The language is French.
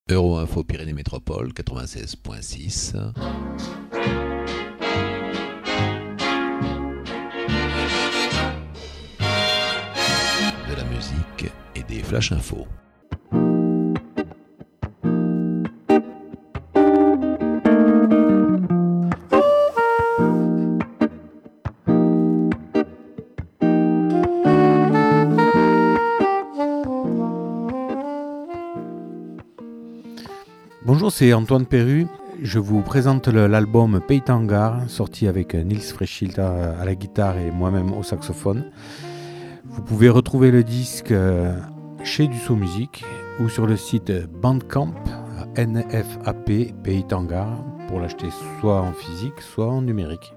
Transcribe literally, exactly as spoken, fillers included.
Euro-Info Pyrénées Métropole quatre-vingt-seize point six. De la musique et des flash infos. Bonjour, c'est Antoine Perru. Je vous présente le, l'album Pays Tangar, sorti avec Nils Freschild à, à la guitare et moi-même au saxophone. Vous pouvez retrouver le disque chez Dussault Musique ou sur le site Bandcamp, N F A P Pays Tangar, pour l'acheter soit en physique, soit en numérique.